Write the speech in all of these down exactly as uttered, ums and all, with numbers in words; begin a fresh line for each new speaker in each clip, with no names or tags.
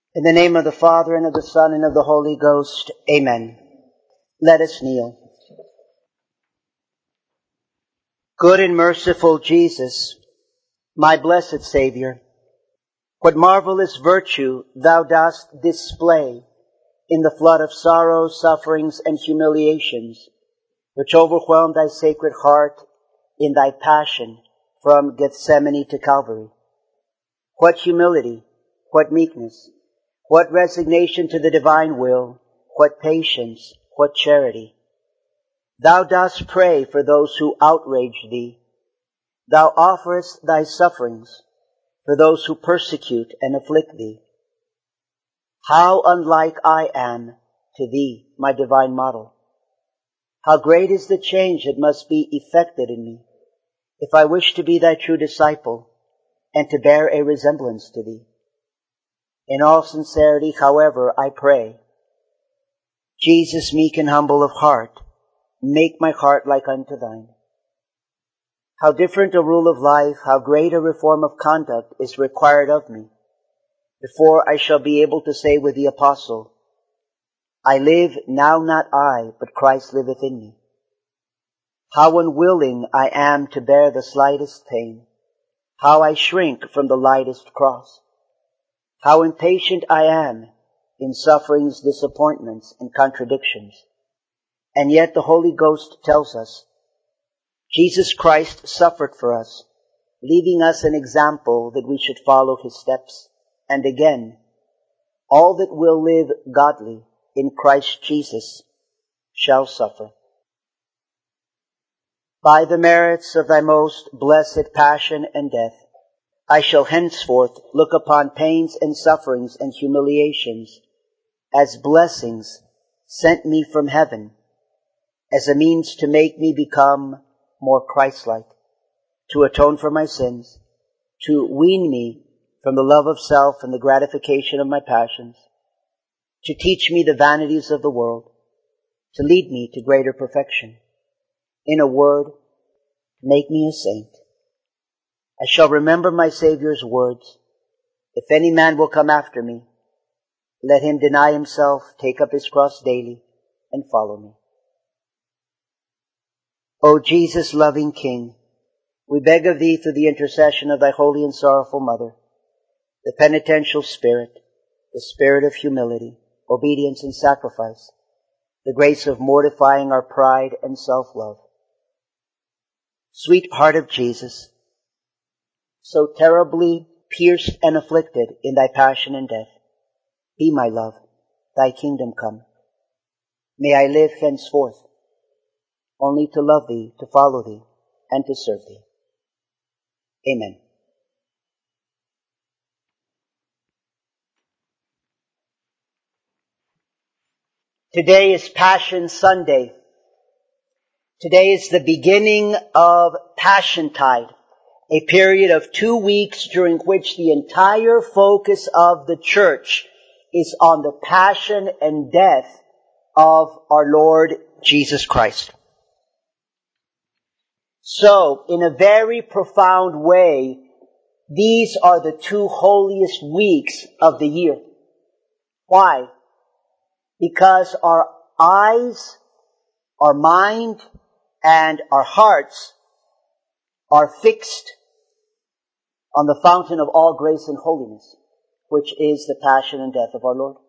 In the name of the Father, and of the Son, and of the Holy Ghost. Amen. Let us kneel. Good and merciful Jesus, my blessed Savior, what marvelous virtue thou dost display in the flood of sorrows, sufferings, and humiliations, which overwhelmed thy sacred heart in thy passion from Gethsemane to Calvary. What humility, what meekness, what resignation to the divine will, what patience, what charity. Thou dost pray for those who outrage thee. Thou offerest thy sufferings for those who persecute and afflict thee. How unlike I am to thee, my divine model. How great is the change that must be effected in me if I wish to be thy true disciple and to bear a resemblance to thee. In all sincerity, however, I pray, Jesus, meek and humble of heart, make my heart like unto thine. How different a rule of life, how great a reform of conduct is required of me before I shall be able to say with the apostle, I live, now not I, but Christ liveth in me. How unwilling I am to bear the slightest pain, how I shrink from the lightest cross. How impatient I am in sufferings, disappointments, and contradictions. And yet the Holy Ghost tells us, Jesus Christ suffered for us, leaving us an example that we should follow his steps. And again, all that will live godly in Christ Jesus shall suffer. By the merits of thy most blessed passion and death, I shall henceforth look upon pains and sufferings and humiliations as blessings sent me from heaven, as a means to make me become more Christ-like, to atone for my sins, to wean me from the love of self and the gratification of my passions, to teach me the vanities of the world, to lead me to greater perfection. In a word, make me a saint. I shall remember my Savior's words, if any man will come after me, let him deny himself, take up his cross daily, and follow me. O Jesus, loving King, we beg of thee through the intercession of thy holy and sorrowful Mother, the penitential spirit, the spirit of humility, obedience and sacrifice, the grace of mortifying our pride and self-love. Sweet heart of Jesus, so terribly pierced and afflicted in thy passion and death, be my love, thy kingdom come. May I live henceforth only to love thee, to follow thee, and to serve thee. Amen. Today is Passion Sunday. Today is the beginning of Passiontide, a period of two weeks during which the entire focus of the church is on the passion and death of our Lord Jesus Christ. So, in a very profound way, these are the two holiest weeks of the year. Why? Because our eyes, our mind, and our hearts are fixed on the fountain of all grace and holiness, which is the passion and death of our Lord.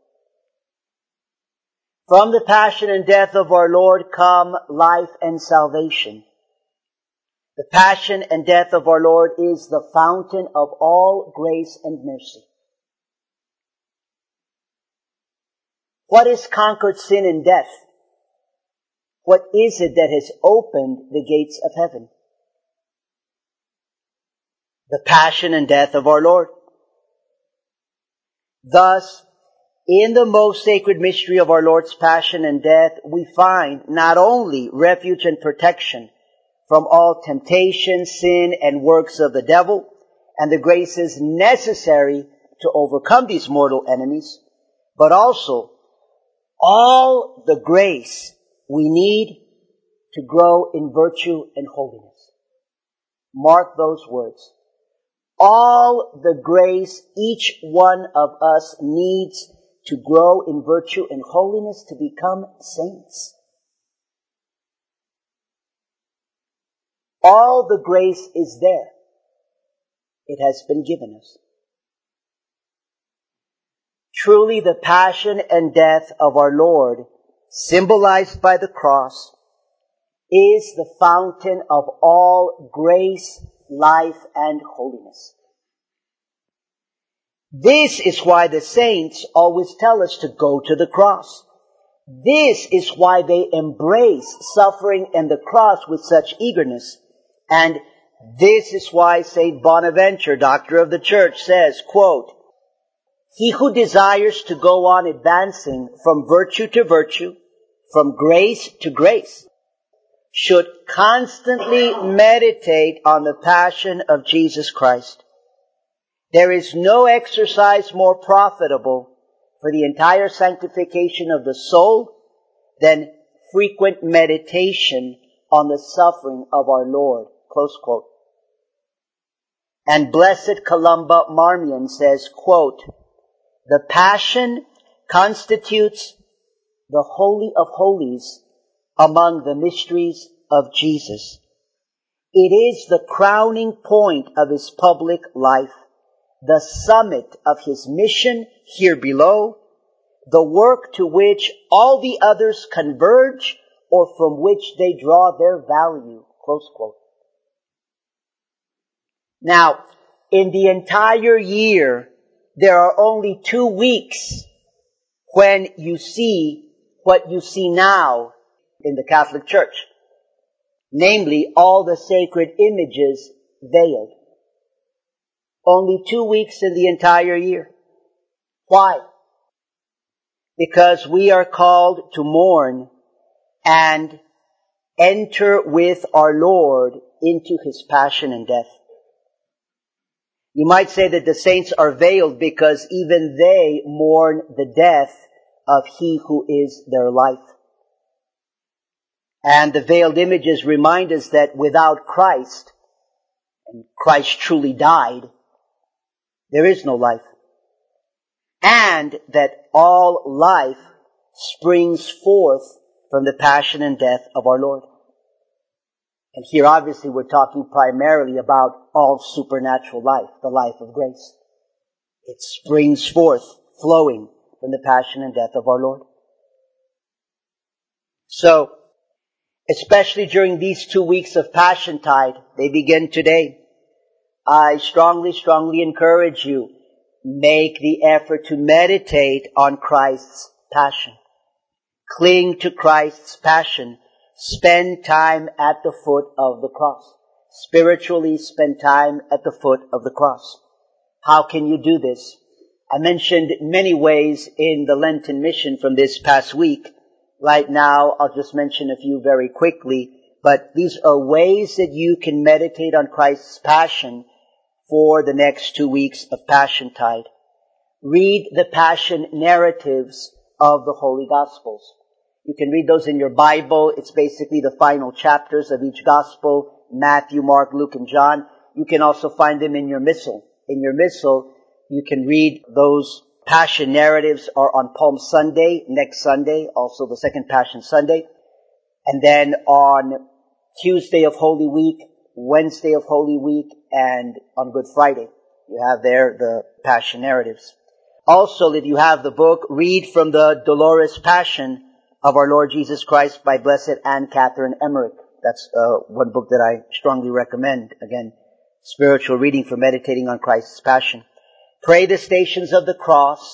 From the passion and death of our Lord come life and salvation. The passion and death of our Lord is the fountain of all grace and mercy. What has conquered sin and death? What is it that has opened the gates of heaven? The passion and death of our Lord. Thus, in the most sacred mystery of our Lord's passion and death, we find not only refuge and protection from all temptation, sin, and works of the devil, and the graces necessary to overcome these mortal enemies, but also all the grace we need to grow in virtue and holiness. Mark those words. all the grace each one of us needs to grow in virtue and holiness to become saints. All the grace is there. It has been given us. Truly, the passion and death of our Lord, symbolized by the cross, is the fountain of all grace, life, and holiness. This is why the saints always tell us to go to the cross. This is why they embrace suffering and the cross with such eagerness. And this is why Saint Bonaventure, Doctor of the Church, says, quote, "He who desires to go on advancing from virtue to virtue, from grace to grace, should constantly meditate on the passion of Jesus Christ. There is no exercise more profitable for the entire sanctification of the soul than frequent meditation on the suffering of our Lord." Close quote. And Blessed Columba Marmion says, quote, "The passion constitutes the holy of holies among the mysteries of Jesus. It is the crowning point of his public life, the summit of his mission here below, the work to which all the others converge or from which they draw their value." Close quote. Now, in the entire year, there are only two weeks when you see what you see now in the Catholic Church. Namely, all the sacred images veiled. Only two weeks in the entire year. Why? Because we are called to mourn and enter with our Lord into his passion and death. You might say that the saints are veiled because even they mourn the death of he who is their life. And the veiled images remind us that without Christ, and Christ truly died, there is no life. And that all life springs forth from the passion and death of our Lord. And here obviously we're talking primarily about all supernatural life, the life of grace. It springs forth, flowing from the passion and death of our Lord. So, especially during these two weeks of Passiontide, they begin today, I strongly, strongly encourage you, make the effort to meditate on Christ's passion. Cling to Christ's passion. Spend time at the foot of the cross. Spiritually spend time at the foot of the cross. How can you do this? I mentioned many ways in the Lenten mission from this past week. Right now, I'll just mention a few very quickly, but these are ways that you can meditate on Christ's passion for the next two weeks of Passiontide. Read the passion narratives of the Holy Gospels. You can read those in your Bible. It's basically the final chapters of each Gospel, Matthew, Mark, Luke, and John. You can also find them in your Missal. In your Missal, you can read those passion narratives are on Palm Sunday, next Sunday, also the second Passion Sunday. And then on Tuesday of Holy Week, Wednesday of Holy Week, and on Good Friday. You have there the passion narratives. Also, if you have the book, read from the Dolores Passion of our Lord Jesus Christ by Blessed Anne Catherine Emmerich. That's uh, one book that I strongly recommend. Again, spiritual reading for meditating on Christ's passion. Pray the Stations of the Cross.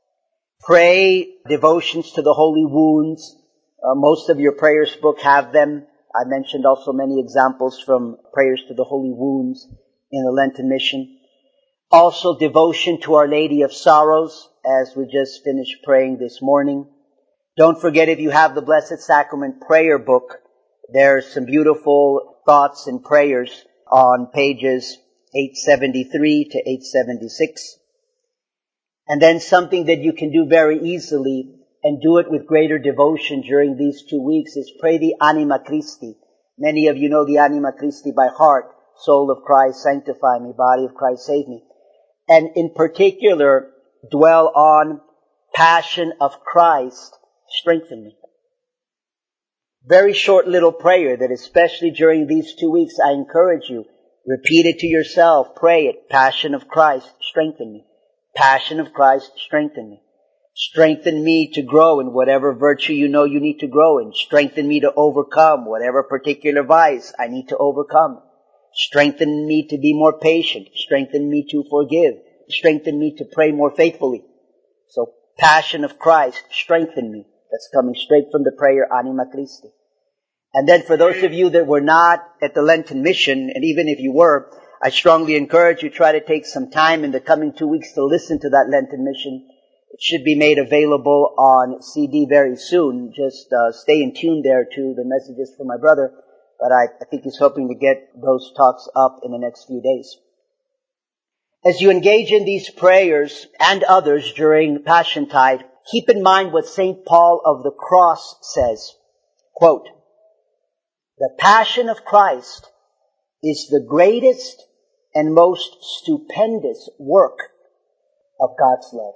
Pray devotions to the Holy Wounds. Uh, most of your prayers book have them. I mentioned also many examples from prayers to the Holy Wounds in the Lenten mission. Also devotion to Our Lady of Sorrows, as we just finished praying this morning. Don't forget, if you have the Blessed Sacrament prayer book, there's some beautiful thoughts and prayers on pages eight seventy-three to eight seventy-six. And then something that you can do very easily and do it with greater devotion during these two weeks is pray the Anima Christi. Many of you know the Anima Christi by heart, soul of Christ, sanctify me, body of Christ, save me. And in particular, dwell on passion of Christ, strengthen me. Very short little prayer that especially during these two weeks, I encourage you, repeat it to yourself, pray it. Passion of Christ, strengthen me. Passion of Christ, strengthen me. Strengthen me to grow in whatever virtue you know you need to grow in. Strengthen me to overcome whatever particular vice I need to overcome. Strengthen me to be more patient. Strengthen me to forgive. Strengthen me to pray more faithfully. So, passion of Christ, strengthen me. That's coming straight from the prayer Anima Christi. And then for those of you that were not at the Lenten mission, and even if you were, I strongly encourage you try to take some time in the coming two weeks to listen to that Lenten mission. It should be made available on C D very soon. Just uh, stay in tune there to the messages from my brother. But I, I think he's hoping to get those talks up in the next few days. As you engage in these prayers and others during Passiontide, keep in mind what Saint Paul of the Cross says. Quote, "The passion of Christ is the greatest and most stupendous work of God's love."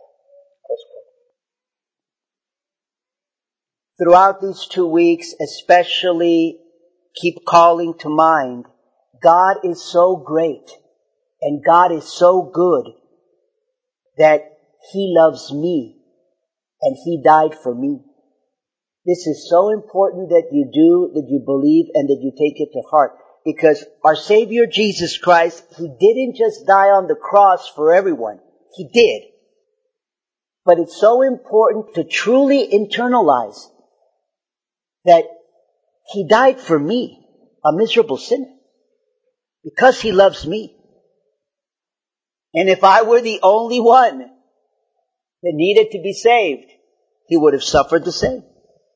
Throughout these two weeks, especially, keep calling to mind, God is so great and God is so good that He loves me and He died for me. This is so important that you do, that you believe, and that you take it to heart. Because our Savior Jesus Christ, He didn't just die on the cross for everyone. He did. But it's so important to truly internalize that He died for me, a miserable sinner, because He loves me. And if I were the only one that needed to be saved, He would have suffered the same.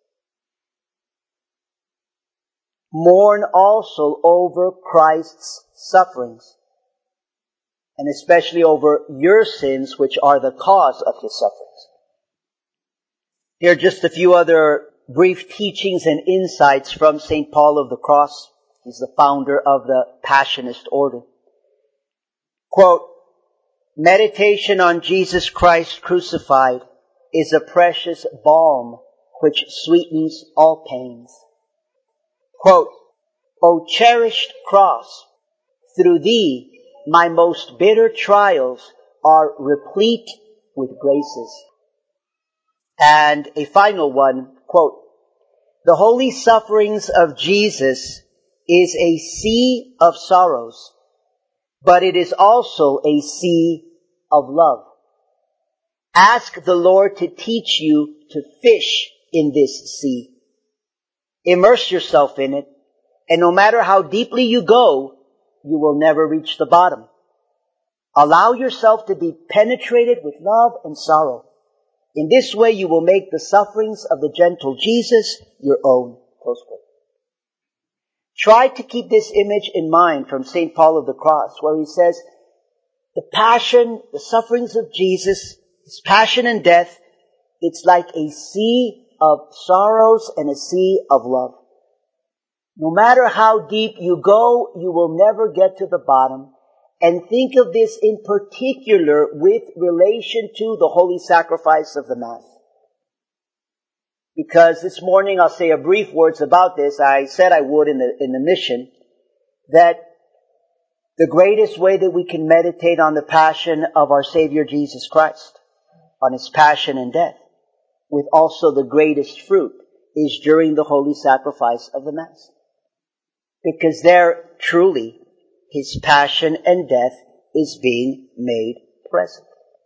Mourn also over Christ's sufferings, and especially over your sins, which are the cause of His sufferings. Here are just a few other brief teachings and insights from Saint Paul of the Cross. He's the founder of the Passionist order. Quote, "Meditation on Jesus Christ crucified is a precious balm which sweetens all pains." Quote, "O cherished cross, through thee my most bitter trials are replete with graces." And a final one, quote, "The holy sufferings of Jesus is a sea of sorrows, but it is also a sea of love. Ask the Lord to teach you to fish in this sea. Immerse yourself in it, and no matter how deeply you go, you will never reach the bottom. Allow yourself to be penetrated with love and sorrow. In this way you will make the sufferings of the gentle Jesus your own." Close quote. Try to keep this image in mind from Saint Paul of the Cross, where he says, the passion, the sufferings of Jesus, His passion and death, it's like a sea of sorrows and a sea of love. No matter how deep you go, you will never get to the bottom. And think of this in particular with relation to the holy sacrifice of the Mass. Because this morning I'll say a brief words about this. I said I would in the, in the mission, that the greatest way that we can meditate on the passion of our Savior Jesus Christ, on His passion and death, with also the greatest fruit, is during the holy sacrifice of the Mass. Because there, truly, His passion and death is being made present.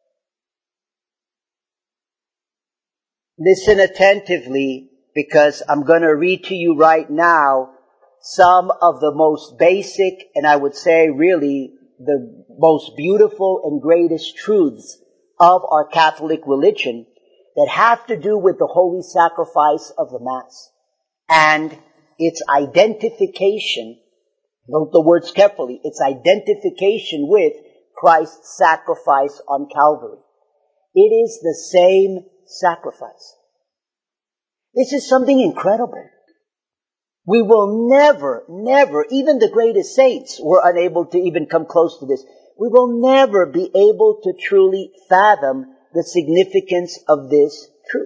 Listen attentively, because I'm going to read to you right now some of the most basic, and I would say really the most beautiful and greatest truths of our Catholic religion that have to do with the holy sacrifice of the Mass and its identification. Note the words carefully. Its identification with Christ's sacrifice on Calvary. It is the same sacrifice. This is something incredible. We will never, never, even the greatest saints were unable to even come close to this. We will never be able to truly fathom the significance of this truth.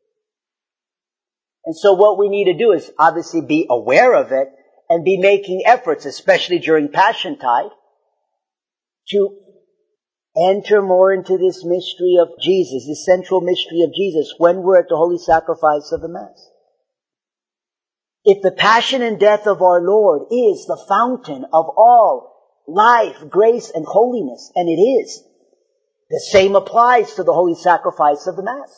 And so what we need to do is obviously be aware of it and be making efforts, especially during Passiontide, to enter more into this mystery of Jesus, this central mystery of Jesus, when we're at the holy sacrifice of the Mass. If the passion and death of our Lord is the fountain of all life, grace, and holiness, and it is, the same applies to the holy sacrifice of the Mass.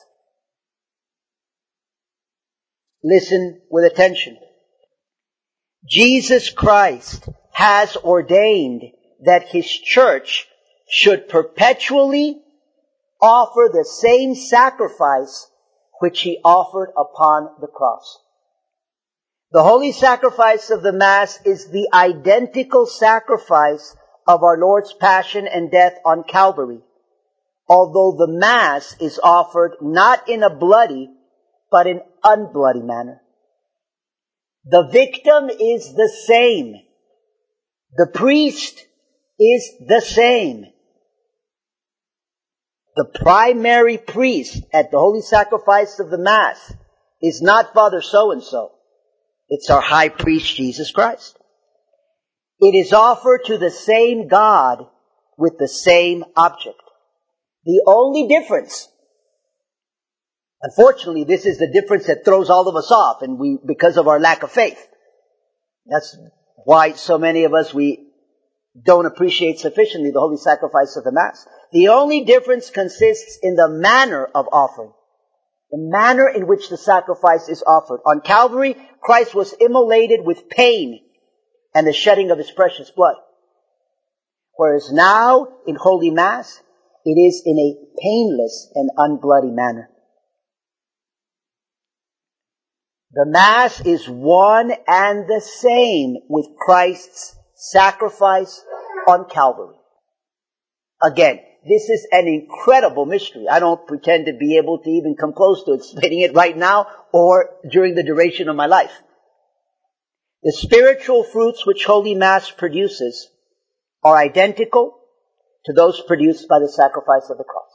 Listen with attention. Jesus Christ has ordained that His church should perpetually offer the same sacrifice which He offered upon the cross. The holy sacrifice of the Mass is the identical sacrifice of our Lord's passion and death on Calvary, although the Mass is offered not in a bloody, but in unbloody manner. The victim is the same. The priest is the same. The primary priest at the holy sacrifice of the Mass is not Father so-and-so. It's our high priest, Jesus Christ. It is offered to the same God with the same object. The only difference, unfortunately, this is the difference that throws all of us off, and we, because of our lack of faith. That's why so many of us, we don't appreciate sufficiently the holy sacrifice of the Mass. The only difference consists in the manner of offering. The manner in which the sacrifice is offered. On Calvary, Christ was immolated with pain and the shedding of His precious blood. Whereas now, in Holy Mass, it is in a painless and unbloody manner. The Mass is one and the same with Christ's sacrifice on Calvary. Again, this is an incredible mystery. I don't pretend to be able to even come close to explaining it right now or during the duration of my life. The spiritual fruits which Holy Mass produces are identical to those produced by the sacrifice of the cross.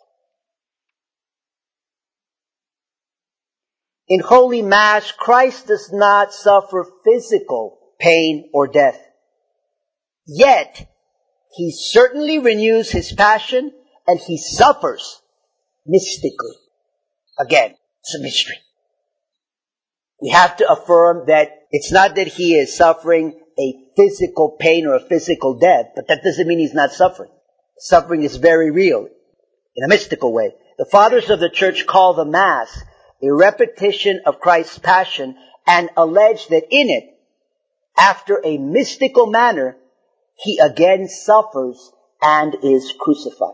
In Holy Mass, Christ does not suffer physical pain or death. Yet, He certainly renews His passion and He suffers mystically. Again, it's a mystery. We have to affirm that it's not that He is suffering a physical pain or a physical death, but that doesn't mean He's not suffering. Suffering is very real in a mystical way. The Fathers of the Church call the Mass a repetition of Christ's passion and allege that in it, after a mystical manner, He again suffers and is crucified.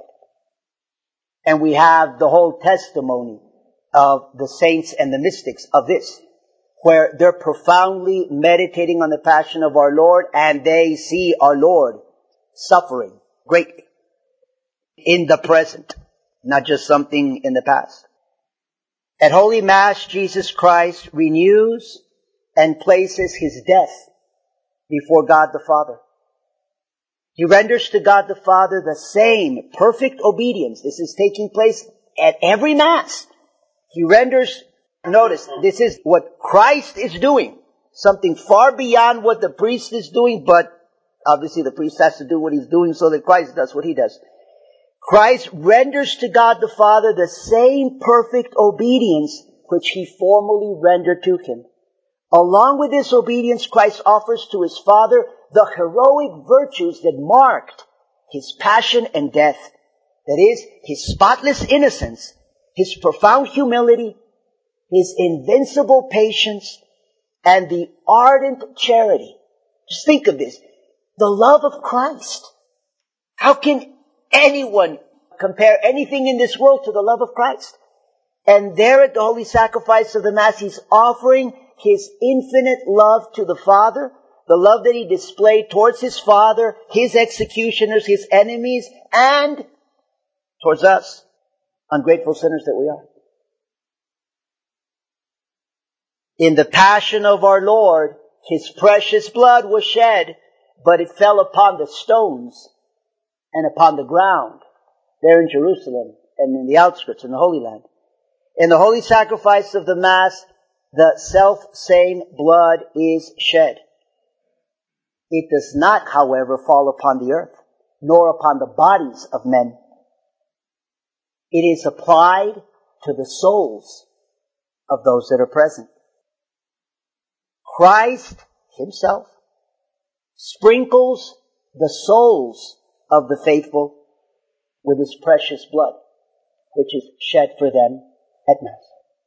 And we have the whole testimony of the saints and the mystics of this, where they're profoundly meditating on the passion of our Lord and they see our Lord suffering greatly in the present, not just something in the past. At Holy Mass, Jesus Christ renews and places His death before God the Father. He renders to God the Father the same perfect obedience. This is taking place at every Mass. He renders, notice, this is what Christ is doing. Something far beyond what the priest is doing, but obviously the priest has to do what he's doing so that Christ does what He does. Christ renders to God the Father the same perfect obedience which He formerly rendered to Him. Along with this obedience, Christ offers to His Father the heroic virtues that marked His passion and death. That is, His spotless innocence, His profound humility, His invincible patience, and the ardent charity. Just think of this. The love of Christ. How can anyone compare anything in this world to the love of Christ? And there at the holy sacrifice of the Mass, He's offering His infinite love to the Father, the love that He displayed towards His Father, His executioners, His enemies, and towards us, ungrateful sinners that we are. In the passion of our Lord, His precious blood was shed, but it fell upon the stones and upon the ground there in Jerusalem and in the outskirts in the Holy Land. In the holy sacrifice of the Mass, the self-same blood is shed. It does not, however, fall upon the earth, nor upon the bodies of men. It is applied to the souls of those that are present. Christ himself sprinkles the souls of the faithful with his precious blood, which is shed for them at Mass.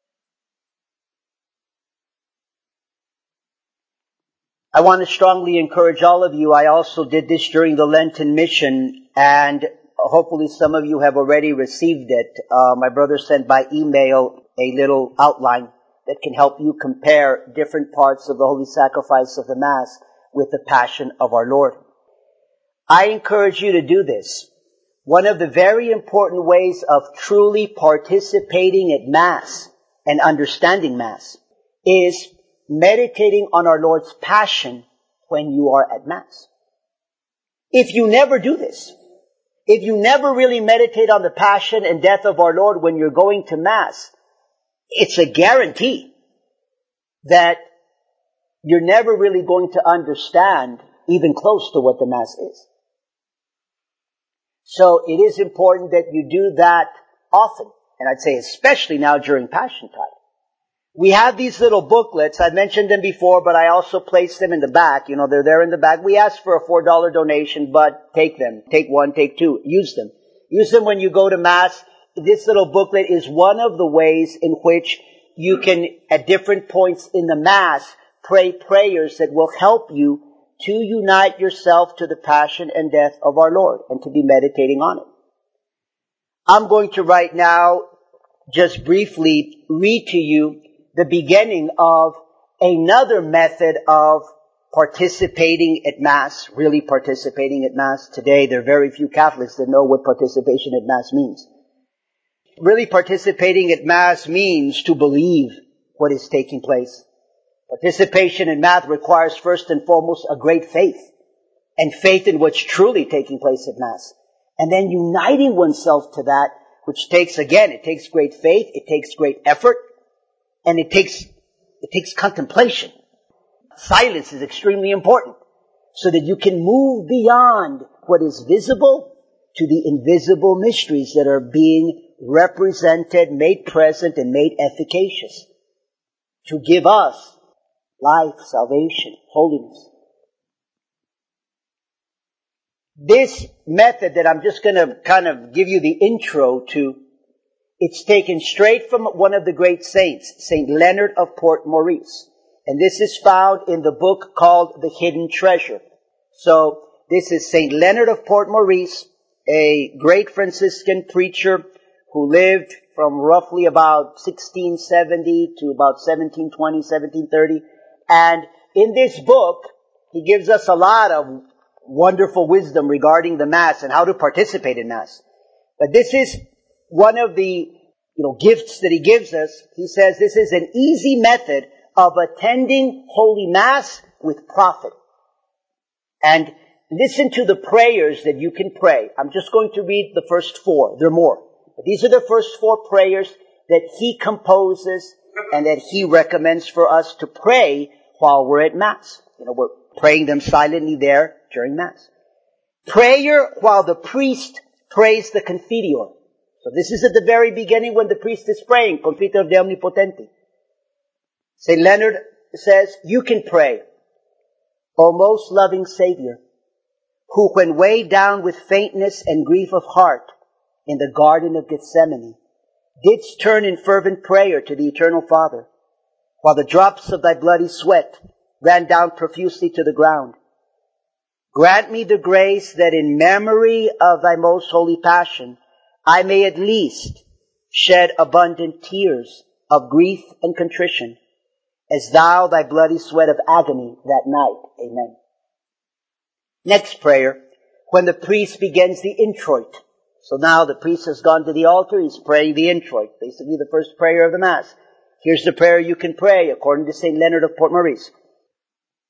I want to strongly encourage all of you. I also did this during the Lenten mission, and hopefully some of you have already received it. Uh, my brother sent by email a little outline that can help you compare different parts of the holy sacrifice of the Mass with the Passion of our Lord. I encourage you to do this. One of the very important ways of truly participating at Mass and understanding Mass is meditating on our Lord's Passion when you are at Mass. If you never do this, if you never really meditate on the Passion and death of our Lord when you're going to Mass, it's a guarantee that you're never really going to understand even close to what the Mass is. So it is important that you do that often, and I'd say especially now during Passion time. We have these little booklets. I've mentioned them before, but I also place them in the back. You know, they're there in the back. We ask for a four dollar donation, but take them. Take one, take two. Use them. Use them when you go to Mass. This little booklet is one of the ways in which you can, at different points in the Mass, pray prayers that will help you to unite yourself to the Passion and death of our Lord and to be meditating on it. I'm going to right now just briefly read to you the beginning of another method of participating at Mass, really participating at Mass. Today, there are very few Catholics that know what participation at Mass means. Really participating at Mass means to believe what is taking place. Participation in Mass requires first and foremost a great faith, and faith in what's truly taking place at Mass. And then uniting oneself to that, which takes, again, it takes great faith, it takes great effort, and it takes, it takes contemplation. Silence is extremely important, so that you can move beyond what is visible to the invisible mysteries that are being represented, made present, and made efficacious to give us life, salvation, holiness. This method that I'm just going to kind of give you the intro to, it's taken straight from one of the great saints, Saint Leonard of Port Maurice. And this is found in the book called The Hidden Treasure. So this is Saint Leonard of Port Maurice, a great Franciscan preacher who lived from roughly about sixteen seventy to about seventeen twenty, seventeen thirty. And in this book, he gives us a lot of wonderful wisdom regarding the Mass and how to participate in Mass. But this is one of the, you know, gifts that he gives us. He says this is an easy method of attending Holy Mass with profit. And listen to the prayers that you can pray. I'm just going to read the first four. There are more. But these are the first four prayers that he composes and that he recommends for us to pray while we're at Mass. You know, we're praying them silently there during Mass. Prayer while the priest prays the Confiteor. So this is at the very beginning when the priest is praying, Confiteor de Omnipotenti. Saint Leonard says, you can pray, O most loving Savior, who when weighed down with faintness and grief of heart in the Garden of Gethsemane, didst turn in fervent prayer to the Eternal Father, while the drops of thy bloody sweat ran down profusely to the ground. Grant me the grace that in memory of thy most holy passion, I may at least shed abundant tears of grief and contrition, as thou thy bloody sweat of agony that night. Amen. Next prayer, when the priest begins the introit. So now the priest has gone to the altar, he's praying the introit, basically the first prayer of the Mass. Here's the prayer you can pray according to Saint Leonard of Port Maurice.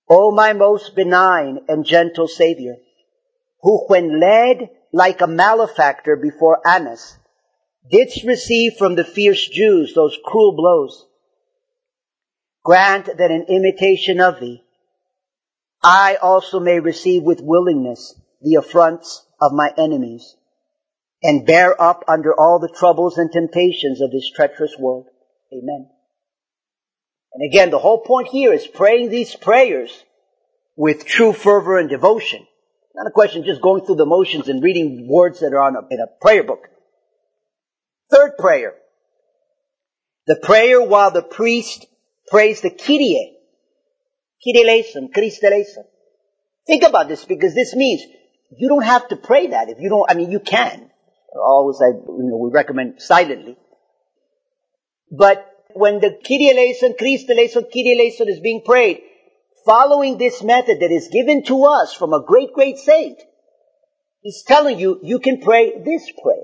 O my most benign and gentle Savior, who when led like a malefactor before Annas, didst receive from the fierce Jews those cruel blows, grant that in imitation of thee, I also may receive with willingness the affronts of my enemies, and bear up under all the troubles and temptations of this treacherous world. Amen. And again, the whole point here is praying these prayers with true fervor and devotion. Not a question of just going through the motions and reading words that are on a, in a prayer book. Third prayer. The prayer while the priest prays the Kyrie. Kyrie eleison, Christe eleison. Think about this, because this means you don't have to pray that. If you don't, I mean, you can. Always, I, you know, we recommend silently. But when the Kyrie eleison, Christe eleison, Kyrie eleison is being prayed, following this method that is given to us from a great, great saint, he's telling you, you can pray this prayer.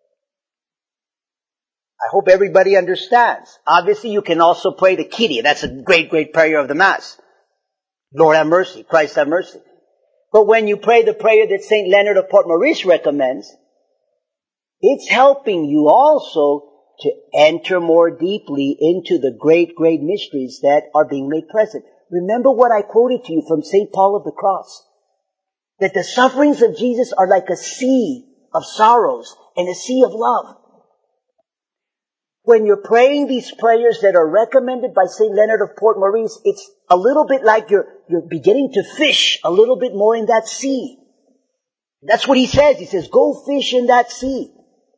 I hope everybody understands. Obviously, you can also pray the Kyrie. That's a great, great prayer of the Mass. Lord have mercy. Christ have mercy. But when you pray the prayer that Saint Leonard of Port Maurice recommends, it's helping you also to enter more deeply into the great, great mysteries that are being made present. Remember what I quoted to you from Saint Paul of the Cross. That the sufferings of Jesus are like a sea of sorrows and a sea of love. When you're praying these prayers that are recommended by Saint Leonard of Port Maurice, it's a little bit like you're, you're beginning to fish a little bit more in that sea. That's what he says. He says, go fish in that sea.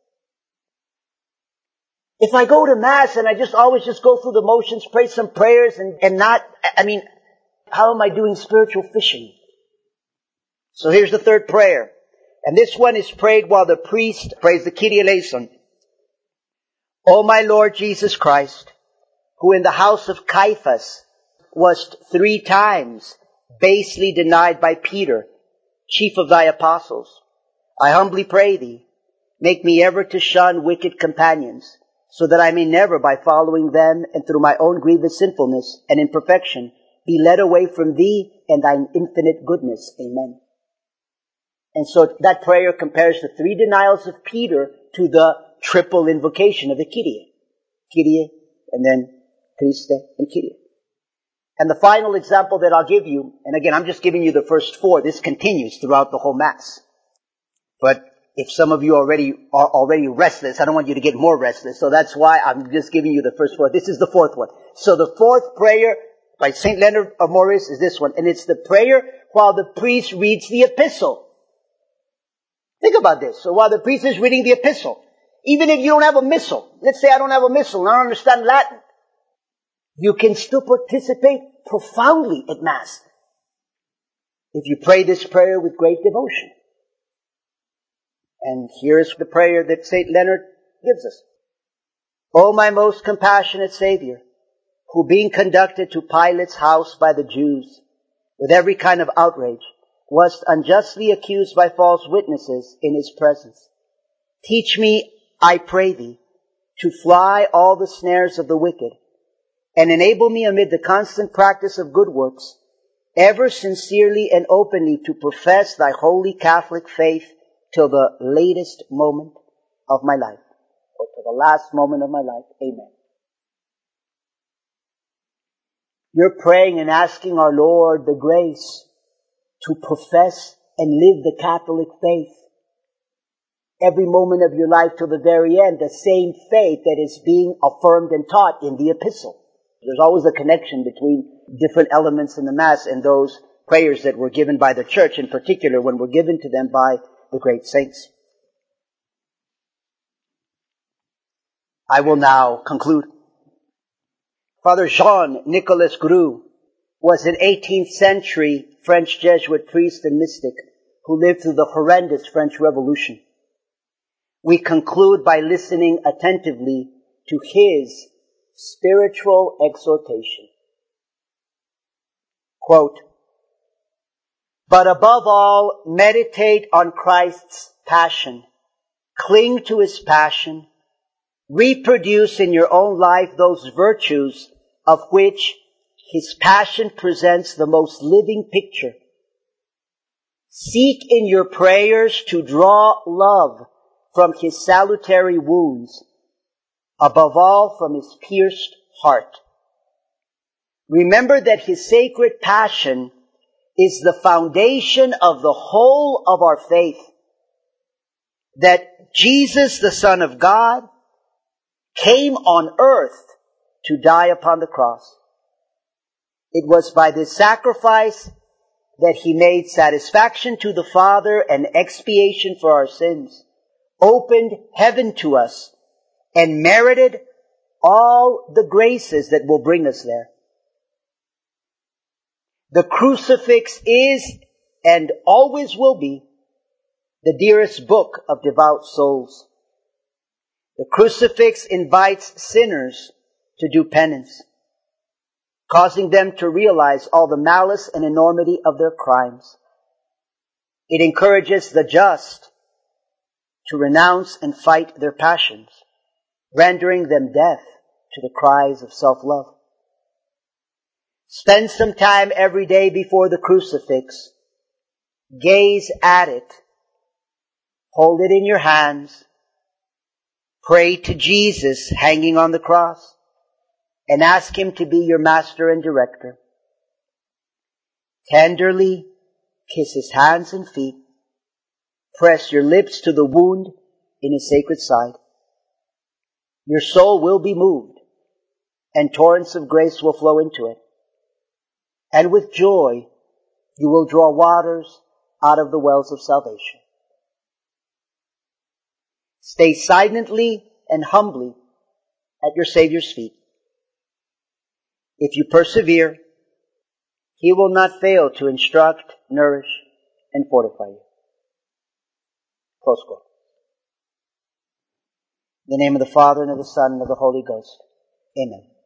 If I go to Mass and I just always just go through the motions, pray some prayers and, and not, I mean, how am I doing spiritual fishing? So here's the third prayer. And this one is prayed while the priest prays the Kyrie eleison. O my Lord Jesus Christ, who in the house of Caiaphas wast three times basely denied by Peter, chief of thy apostles, I humbly pray thee, make me ever to shun wicked companions, so that I may never by following them and through my own grievous sinfulness and imperfection be led away from thee and thine infinite goodness. Amen. And so that prayer compares the three denials of Peter to the triple invocation of the Kyrie. Kyrie, and then Christe, and Kyrie. And the final example that I'll give you, and again, I'm just giving you the first four. This continues throughout the whole Mass. But if some of you already are already restless, I don't want you to get more restless. So that's why I'm just giving you the first four. This is the fourth one. So the fourth prayer by Saint Leonard of Maurice is this one. And it's the prayer while the priest reads the epistle. Think about this. So while the priest is reading the epistle, even if you don't have a missal, let's say I don't have a missal and I don't understand Latin, you can still participate profoundly at Mass if you pray this prayer with great devotion. And here's the prayer that Saint Leonard gives us. O my most compassionate Savior, who being conducted to Pilate's house by the Jews with every kind of outrage, wast unjustly accused by false witnesses in his presence, teach me, I pray thee, to fly all the snares of the wicked, and enable me amid the constant practice of good works, ever sincerely and openly to profess thy holy Catholic faith till the latest moment of my life, or till the last moment of my life. Amen. You're praying and asking our Lord the grace to profess and live the Catholic faith every moment of your life till the very end, the same faith that is being affirmed and taught in the epistle. There's always a connection between different elements in the Mass and those prayers that were given by the Church, in particular when were given to them by the great saints. I will now conclude. Father Jean-Nicolas Grue was an eighteenth century French Jesuit priest and mystic who lived through the horrendous French Revolution. We conclude by listening attentively to his spiritual exhortation. Quote, but above all, meditate on Christ's passion. Cling to his passion. Reproduce in your own life those virtues of which His passion presents the most living picture. Seek in your prayers to draw love from His salutary wounds, above all from His pierced heart. Remember that His sacred passion is the foundation of the whole of our faith. That Jesus, the Son of God, came on earth to die upon the cross. It was by this sacrifice that He made satisfaction to the Father and expiation for our sins, opened heaven to us, and merited all the graces that will bring us there. The crucifix is, and always will be, the dearest book of devout souls. The crucifix invites sinners to do penance, causing them to realize all the malice and enormity of their crimes. It encourages the just to renounce and fight their passions, rendering them deaf to the cries of self-love. Spend some time every day before the crucifix. Gaze at it. Hold it in your hands. Pray to Jesus hanging on the cross and ask Him to be your master and director. Tenderly kiss His hands and feet. Press your lips to the wound in His sacred side. Your soul will be moved, and torrents of grace will flow into it. And with joy, you will draw waters out of the wells of salvation. Stay silently and humbly at your Savior's feet. If you persevere, He will not fail to instruct, nourish, and fortify you. Close quote. In the name of the Father, and of the Son, and of the Holy Ghost. Amen.